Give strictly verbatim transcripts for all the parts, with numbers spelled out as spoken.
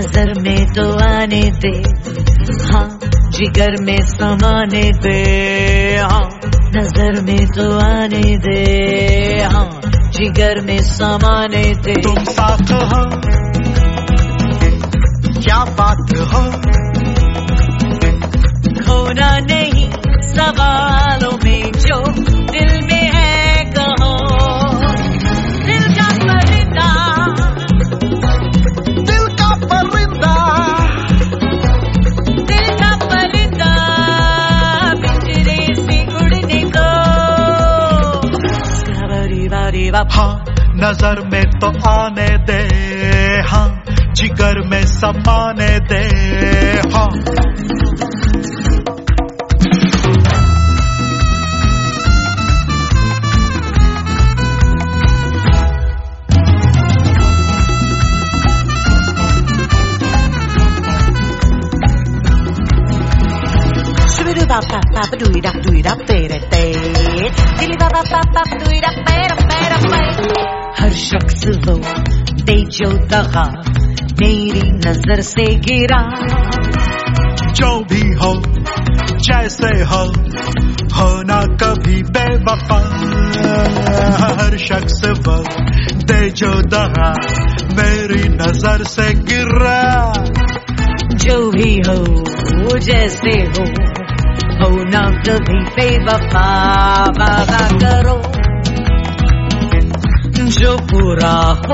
नजर में तो आने दे, हाँ जिगर में समाने दे, हाँ नजर में तो आने दे, हाँ जिगर में समाने दे। तुम साथ हो क्या बात हो, खोना नहीं सवालों में जो दिल में है कहो। दिल का परिंदा, दिल का परिंदा, दिल का परिंदा पिंजरे से उड़ने को। बारी बारी हाँ नजर में तो आने दे, हाँ जिगर में समाने दे, हाँ हर शख्स वो दे जो दगा मेरी नजर से गिरा। जो भी हो जैसे हो होना कभी बेवफा। हर शख्स वो दे जो दगा मेरी नजर से गिरा। जो भी हो वो जैसे हो होना कभी बेवफा। वादा करो जो पूरा हो,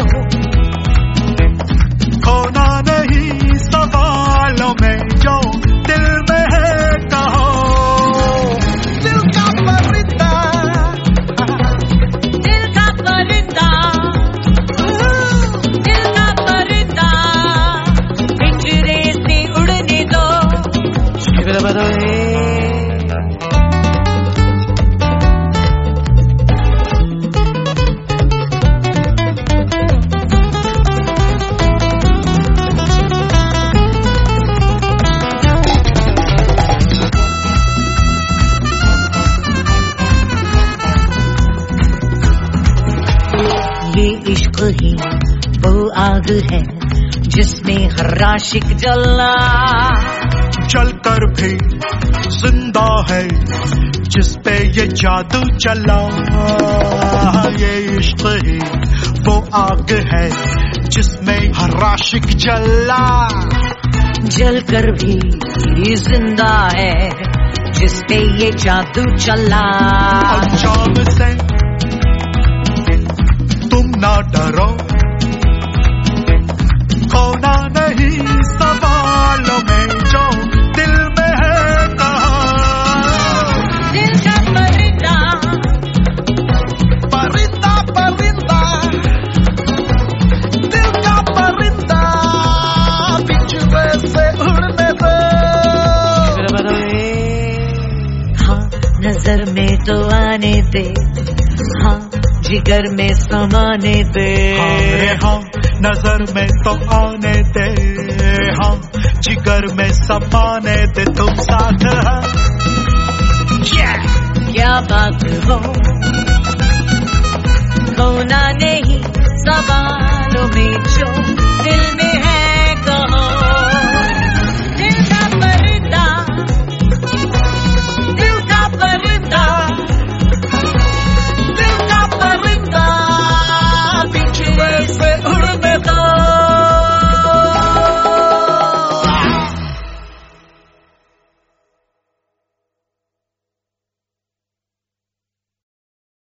खोना नहीं सवालों में जो दिल में है कहो। दिल का परिंदा, दिल का परिंदा, दिल का परिंदा पिंजरे से उड़ने दो। ये इश्क ही वो आग है जिसमें हर आशिक जला। चल कर भी जिंदा है जिस पे ये जादू चला। ये इश्क ही वो आग है जिसमें हर आशिक जला। जल कर भी जिंदा है जिस पे ये जादू चला। अंजाम से तुम ना डरो, खोना नहीं सवालों में जो दिल में है कहा। दिल का परिंदा, परिंदा परिंदा, दिल का परिंदा पिंजरे से उड़ने दो। हाँ नजर में तो आने दे, हाँ जिगर में समाने दे। हाँ हाँ नजर में तो आने दे, हाँ जिगर में समाने दे। तुम साथ हो yeah! क्या बात हो, खोना नहीं सवालों में जो